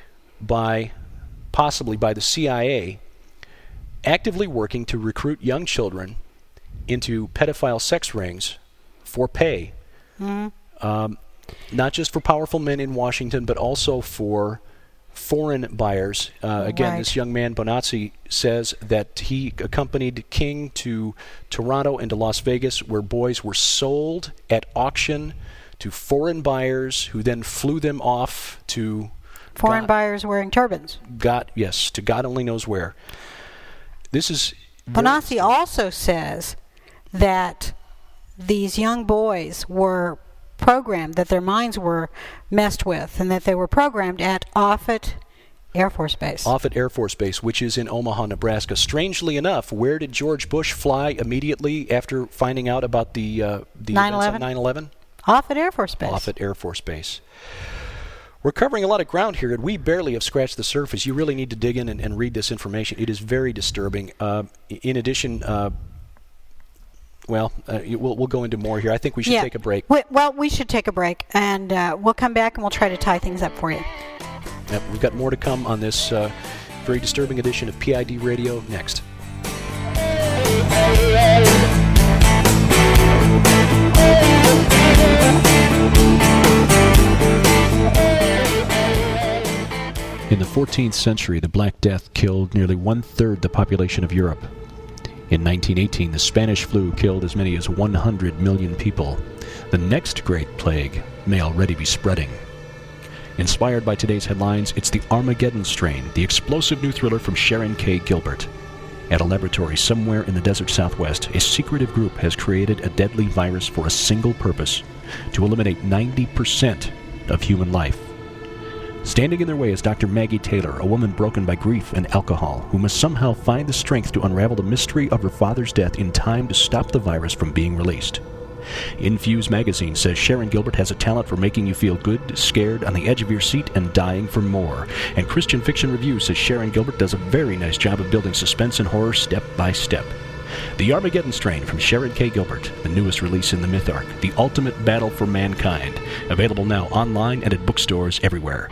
by, possibly by the C I A, actively working to recruit young children into pedophile sex rings for pay. Mm-hmm. Um, not just for powerful men in Washington, but also for foreign buyers. Uh, again, right. This young man, Bonazzi, says that he accompanied King to Toronto and to Las Vegas, where boys were sold at auction to foreign buyers who then flew them off to... Foreign God, buyers wearing turbans. God, yes, to God only knows where. This is... Bonazzi also says that these young boys were programmed, that their minds were messed with, and that they were programmed at Offutt Air Force Base. Offutt Air Force Base, which is in Omaha, Nebraska. Strangely enough, where did George Bush fly immediately after finding out about the uh, the nine events on nine eleven? Offutt Air Force Base. Offutt Air Force Base. We're covering a lot of ground here, and we barely have scratched the surface. You really need to dig in and, and read this information. It is very disturbing. Uh, in addition, uh, well, uh, we'll we'll go into more here. I think we should yeah. take a break. We, well, we should take a break, and uh, we'll come back and we'll try to tie things up for you. Yep, we've got more to come on this uh, very disturbing edition of P I D Radio next. In the fourteenth century, the Black Death killed nearly one-third the population of Europe. In nineteen eighteen, the Spanish flu killed as many as one hundred million people. The next great plague may already be spreading. Inspired by today's headlines, it's the Armageddon strain, the explosive new thriller from Sharon K. Gilbert. At a laboratory somewhere in the desert southwest, a secretive group has created a deadly virus for a single purpose: to eliminate ninety percent of human life. Standing in their way is Doctor Maggie Taylor, a woman broken by grief and alcohol, who must somehow find the strength to unravel the mystery of her father's death in time to stop the virus from being released. Infuse magazine says Sharon Gilbert has a talent for making you feel good, scared, on the edge of your seat, and dying for more. And Christian Fiction Review says Sharon Gilbert does a very nice job of building suspense and horror step by step. The Armageddon Strain from Sharon K. Gilbert, the newest release in the Myth Arc, the ultimate battle for mankind. Available now online and at bookstores everywhere.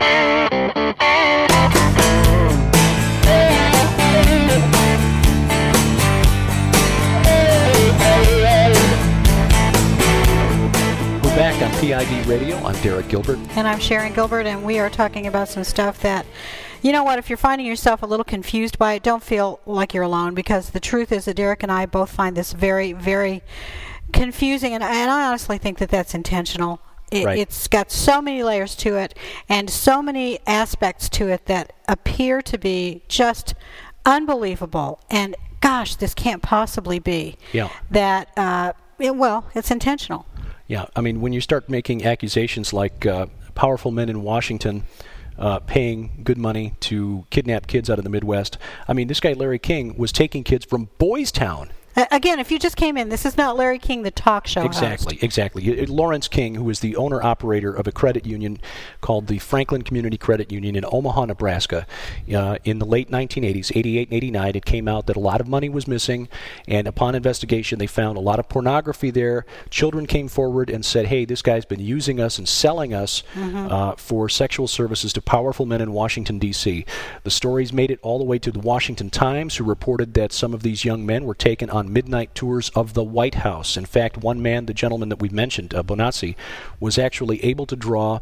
Back on P I D Radio, I'm Derek Gilbert. And I'm Sharon Gilbert, and we are talking about some stuff that, you know what, if you're finding yourself a little confused by it, don't feel like you're alone, because the truth is that Derek and I both find this very, very confusing, and, and I honestly think that that's intentional. It, right. It's got so many layers to it, and so many aspects to it that appear to be just unbelievable, and gosh, this can't possibly be. Yeah. That, uh, it, well, it's intentional. Yeah, I mean, when you start making accusations like uh, powerful men in Washington uh, paying good money to kidnap kids out of the Midwest, I mean, this guy Larry King was taking kids from Boys Town. Uh, again, if you just came in, this is not Larry King, the talk show Exactly, host. exactly. It, Lawrence King, who is the owner-operator of a credit union called the Franklin Community Credit Union in Omaha, Nebraska, uh, in the late nineteen eighties, eighty-eight and eighty-nine, it came out that a lot of money was missing, and upon investigation, they found a lot of pornography there. Children came forward and said, hey, this guy's been using us and selling us mm-hmm. uh, for sexual services to powerful men in Washington, D C The stories made it all the way to the Washington Times, who reported that some of these young men were taken on midnight tours of the White House. In fact, one man, the gentleman that we mentioned, uh, Bonazzi, was actually able to draw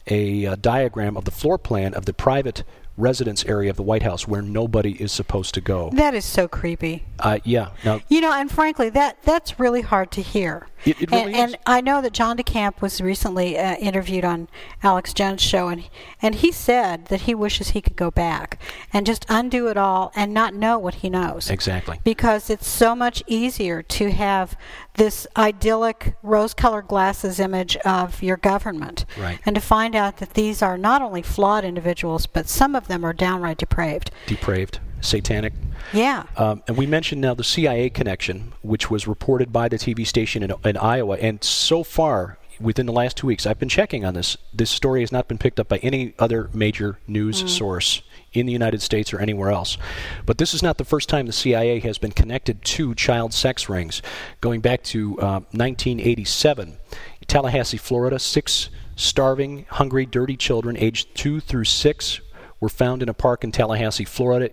a uh, diagram of the floor plan of the private residence area of the White House where nobody is supposed to go. That is so creepy. Uh, yeah. Now, you know, and frankly, that that's really hard to hear. It, it really and, is. And I know that John DeCamp was recently uh, interviewed on Alex Jones' show, and and he said that he wishes he could go back and just undo it all and not know what he knows. Exactly. Because it's so much easier to have this idyllic rose-colored glasses image of your government. Right. And to find out that these are not only flawed individuals, but some of them are downright depraved. Depraved. Satanic. Yeah. Um, and we mentioned now the C I A connection, which was reported by the T V station in, in Iowa. And so far, within the last two weeks, I've been checking on this. This story has not been picked up by any other major news mm. source in the United States or anywhere else. But this is not the first time the C I A has been connected to child sex rings. Going back to uh, nineteen eighty-seven, Tallahassee, Florida, six starving, hungry, dirty children aged two through six were found in a park in Tallahassee, Florida,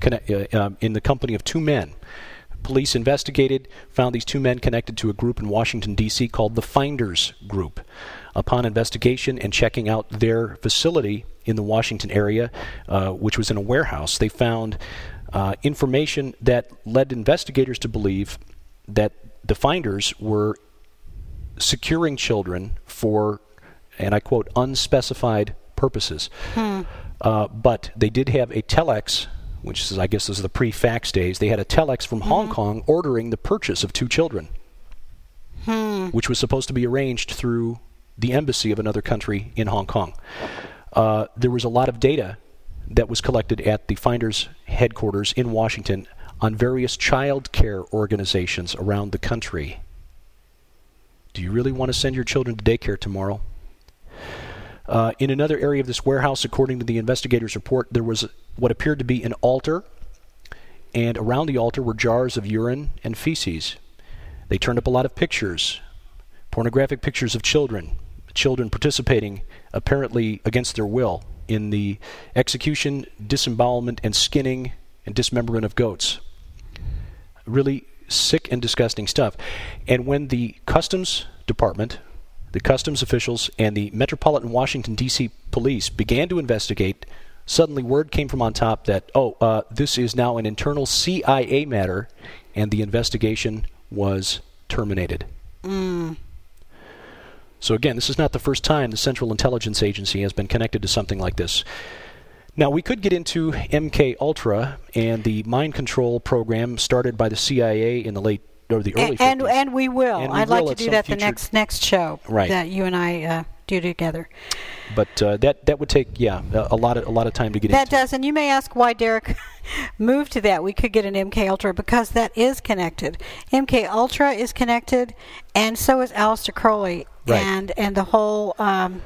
in the company of two men. Police investigated, found these two men connected to a group in Washington, D C called the Finders Group. Upon investigation and checking out their facility in the Washington area, uh, which was in a warehouse, they found uh, information that led investigators to believe that the Finders were securing children for, and I quote, unspecified purposes. Hmm. Uh, but they did have a telex, which is, I guess, this is the pre-fax days. They had a telex from mm-hmm. Hong Kong ordering the purchase of two children, hmm. which was supposed to be arranged through the embassy of another country in Hong Kong. Uh, there was a lot of data that was collected at the Finders headquarters in Washington on various child care organizations around the country. Do you really want to send your children to daycare tomorrow? Uh, in another area of this warehouse, according to the investigators' report, there was what appeared to be an altar, and around the altar were jars of urine and feces. They turned up a lot of pictures, pornographic pictures of children, children participating, apparently against their will, in the execution, disembowelment, and skinning and dismemberment of goats. Really sick and disgusting stuff. And when the Customs Department, the customs officials, and the Metropolitan Washington, D C police began to investigate Suddenly, word came from on top that, oh, uh, this is now an internal C I A matter, and the investigation was terminated. Mm. So again, this is not the first time the Central Intelligence Agency has been connected to something like this. Now, we could get into M K Ultra and the mind control program started by the C I A in the late or the early and, and fifties. and we will. And we I'd will like to at do some that the future- next next show Right. that you and I uh, do together. But uh, that that would take yeah a, a lot of a lot of time to get That into. does, and you may ask why Derek moved to that. We could get an M K Ultra because that is connected. M K Ultra is connected, and so is Aleister Crowley, Right. and and the whole. Um,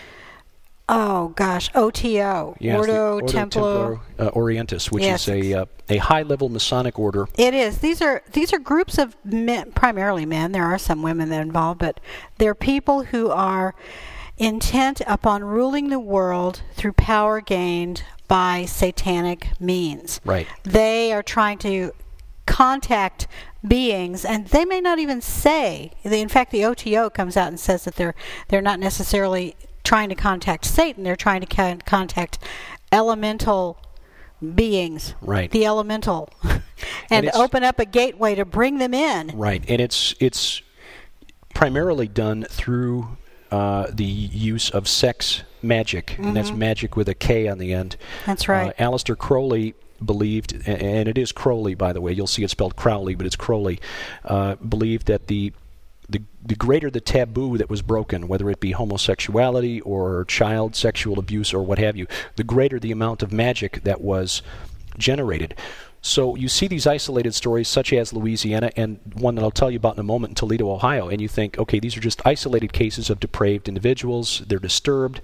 Oh gosh, O T O, Yeah, it's the Ordo, Ordo Templo. Templo uh, Orientis, which Yes. is a uh, a high-level Masonic order. It is. These are these are groups of men, primarily men. There are some women that are involved, but they're people who are intent upon ruling the world through power gained by satanic means. Right. They are trying to contact beings, and they may not even say. In fact, the O T O comes out and says that they're they're not necessarily trying to contact Satan. They're trying to con- contact elemental beings, Right. the elemental, and, And it's- open up a gateway to bring them in. Right, and it's it's primarily done through uh, the use of sex magic, and that's magic with a K on the end. That's right. Uh, Aleister Crowley believed, a- and it is Crowley, by the way. You'll see it spelled Crowley, but it's Crowley. Uh, believed that the The, the greater the taboo that was broken, whether it be homosexuality or child sexual abuse or what have you, the greater the amount of magic that was generated. So you see these isolated stories such as Louisiana and one that I'll tell you about in a moment in Toledo, Ohio, and you think, okay, these are just isolated cases of depraved individuals. They're disturbed.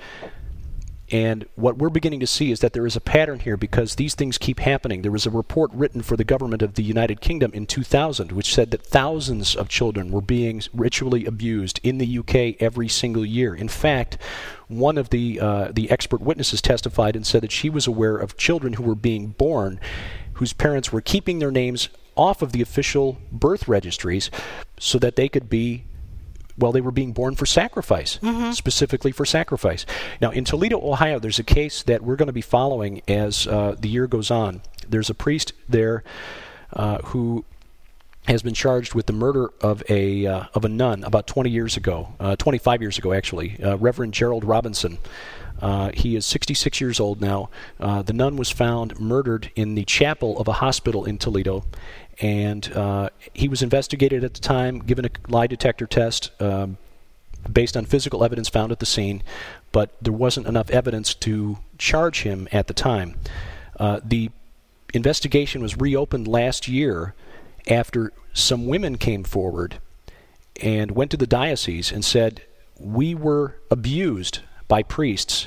And what we're beginning to see is that there is a pattern here because these things keep happening. There was a report written for the government of the United Kingdom in two thousand which said that thousands of children were being ritually abused in the U K every single year. In fact, one of the uh, the expert witnesses testified and said that she was aware of children who were being born whose parents were keeping their names off of the official birth registries so that they could be Well, they were being born for sacrifice, Mm-hmm. specifically for sacrifice. Now, in Toledo, Ohio, there's a case that we're going to be following as uh, the year goes on. There's a priest there uh, who has been charged with the murder of a uh, of a nun about twenty years ago, uh, twenty-five years ago, actually, uh, Reverend Gerald Robinson. Uh, he is sixty-six years old now. Uh, the nun was found murdered in the chapel of a hospital in Toledo. And uh, he was investigated at the time, given a lie detector test um, based on physical evidence found at the scene, but there wasn't enough evidence to charge him at the time. Uh, the investigation was reopened last year after some women came forward and went to the diocese and said, we were abused by priests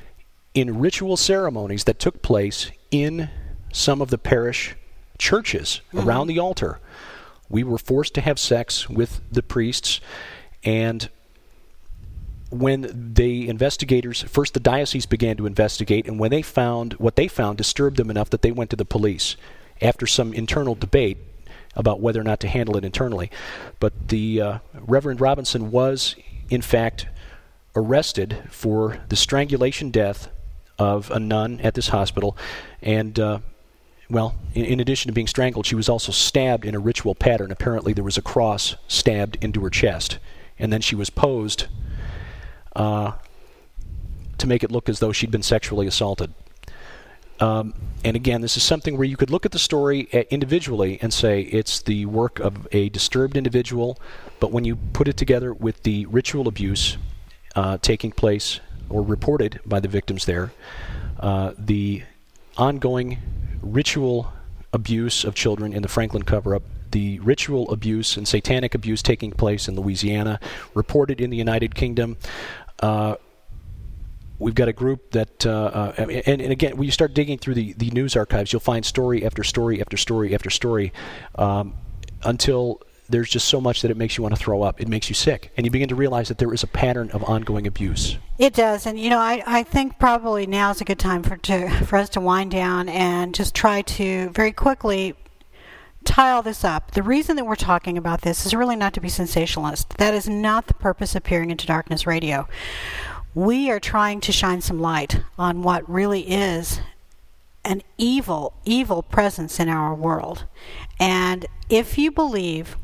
in ritual ceremonies that took place in some of the parish churches Mm-hmm. around the altar. We were forced to have sex with the priests, and when the investigators, first the diocese began to investigate, and when they found, what they found disturbed them enough that they went to the police after some internal debate about whether or not to handle it internally. But the uh, Reverend Robinson was, in fact, arrested for the strangulation death of a nun at this hospital, and uh, well, in, in addition to being strangled, she was also stabbed in a ritual pattern. Apparently there was a cross stabbed into her chest, and then she was posed uh, to make it look as though she'd been sexually assaulted. Um, and again, this is something where you could look at the story uh, individually and say it's the work of a disturbed individual, but when you put it together with the ritual abuse uh, taking place or reported by the victims there, uh, the ongoing ritual abuse of children in the Franklin cover-up, the ritual abuse and satanic abuse taking place in Louisiana, reported in the United Kingdom. Uh, we've got a group that, uh, uh, and, and again, when you start digging through the, the news archives, you'll find story after story after story after story um, until there's just so much that it makes you want to throw up. It makes you sick. And you begin to realize that there is a pattern of ongoing abuse. It does, and you know, I, I think probably now is a good time for to for us to wind down and just try to very quickly tie all this up. The reason that we're talking about this is really not to be sensationalist. That is not the purpose of Peering into Darkness Radio. we are trying to shine some light on what really is an evil, evil presence in our world. And if you believe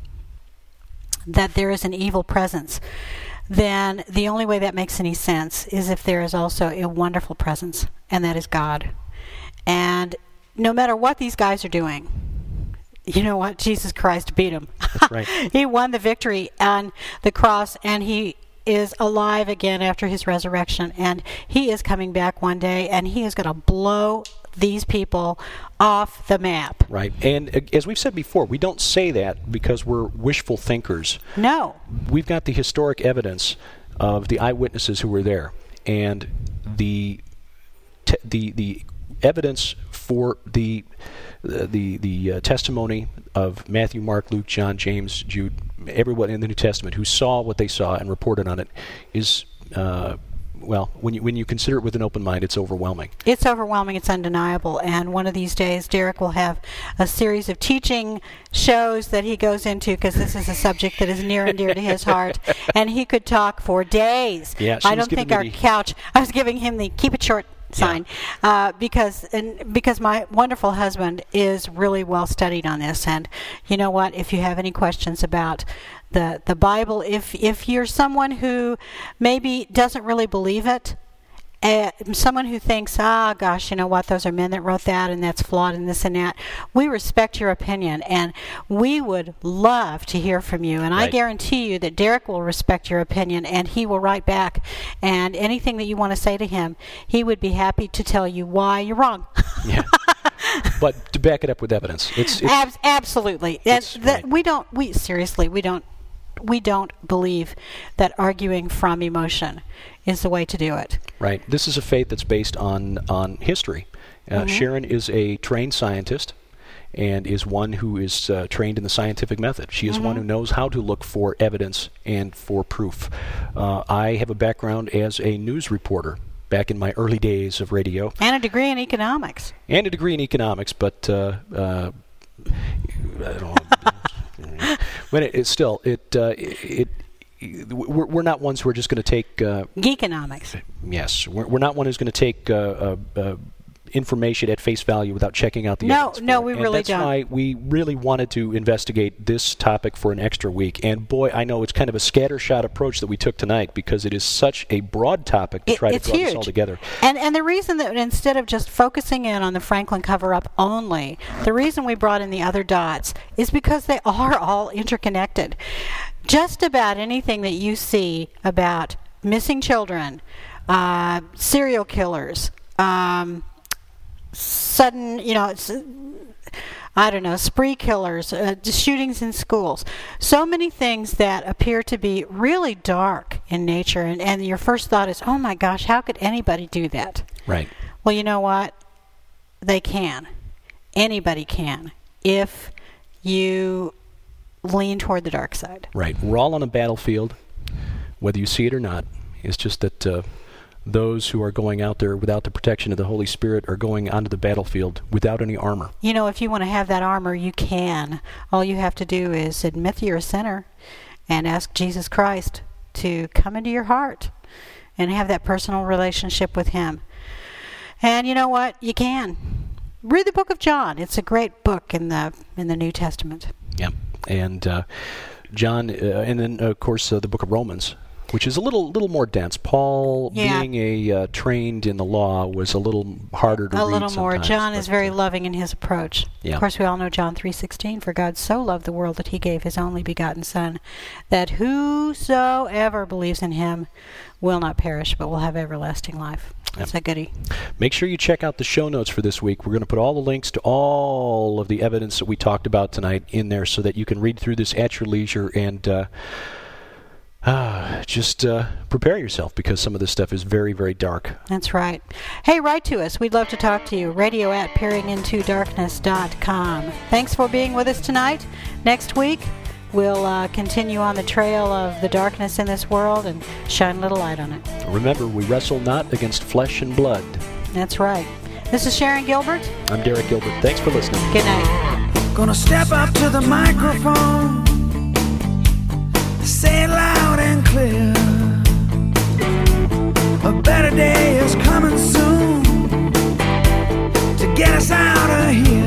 that there is an evil presence, then the only way that makes any sense is if there is also a wonderful presence, and that is God. And no matter what these guys are doing, you know what? Jesus Christ beat him. That's right. He won the victory on the cross, and he is alive again after his resurrection, and he is coming back one day, and he is going to blow these people off the map. Right. And uh, as we've said before, we don't say that because we're wishful thinkers. No. We've got the historic evidence of the eyewitnesses who were there, and the te- the the evidence for the uh, the the uh, testimony of Matthew, Mark, Luke, John, James, Jude, everyone in the New Testament who saw what they saw and reported on it is uh, well, when you when you consider it with an open mind, it's overwhelming. It's overwhelming. It's undeniable. And one of these days, Derek will have a series of teaching shows that he goes into, because this is a subject that is near and dear to his heart. And he could talk for days. Yeah, she I was don't giving think our me the- couch. I was giving him the keep it short sign, uh, because and because my wonderful husband is really well studied on this. And you know what? If you have any questions about the the Bible, if if you're someone who maybe doesn't really believe it, uh, someone who thinks, ah, gosh, you know what, those are men that wrote that, and that's flawed, and this and that, we respect your opinion, and we would love to hear from you. And I Right. guarantee you that Derek will respect your opinion, and he will write back, and anything that you want to say to him, he would be happy to tell you why you're wrong. Yeah. But to back it up with evidence, it's, it's Abs- absolutely. And it's- that right. we don't. We seriously, we don't. We don't believe that arguing from emotion is the way to do it. right. This is a faith that's based on on history. Uh, Sharon is a trained scientist and is one who is uh, trained in the scientific method. She is one who knows how to look for evidence and for proof. Uh, I have a background as a news reporter back in my early days of radio, And a degree in economics. and a degree in economics, but uh, uh, I don't know. But it, it's still it uh, it, it we're, we're not ones who are just going to take uh, Geekonomics. yes we're, we're not one who's going to take uh, uh, uh, information at face value without checking out the No, evidence. no, for it. we And really that's don't. why we really wanted to investigate this topic for an extra week. And boy, I know it's kind of a scattershot approach that we took tonight because it is such a broad topic to It- try to it's draw this huge. all together. And and the reason that instead of just focusing in on the Franklin cover-up only, the reason we brought in the other dots is because they are all interconnected. Just about anything that you see about missing children, uh, serial killers, um, sudden, you know, it's, I don't know, spree killers, uh, shootings in schools. So many things that appear to be really dark in nature. And, and your first thought is, oh my gosh, how could anybody do that? Right. Well, you know what? They can. Anybody can if you lean toward the dark side. Right. We're all on a battlefield, whether you see it or not. It's just that uh, those who are going out there without the protection of the Holy Spirit are going onto the battlefield without any armor. You know, if you want to have that armor, you can. All you have to do is admit that you're a sinner and ask Jesus Christ to come into your heart and have that personal relationship with Him. And you know what? You can. Read the book of John. It's a great book in the in the New Testament. Yeah. And uh, John, uh, and then, of course, uh, the book of Romans, which is a little little more dense. Paul, Yeah. being a uh, trained in the law, was a little harder to A read little more. sometimes, John is but, very uh, loving in his approach. Yeah. Of course, we all know John three sixteen. For God so loved the world that He gave His only begotten Son, that whosoever believes in Him will not perish, but will have everlasting life. That's a goodie. Make sure you check out the show notes for this week. We're going to put all the links to all of the evidence that we talked about tonight in there so that you can read through this at your leisure and uh, uh, just uh, prepare yourself because some of this stuff is very, very dark. That's right. Hey, write to us. We'd love to talk to you. Radio at peering into darkness dot com. Thanks for being with us tonight. Next week, we'll uh, continue on the trail of the darkness in this world and shine a little light on it. Remember, we wrestle not against flesh and blood. That's right. This is Sharon Gilbert. I'm Derek Gilbert. Thanks for listening. Good night. Gonna step up to the microphone, say it loud and clear. A better day is coming soon to get us out of here.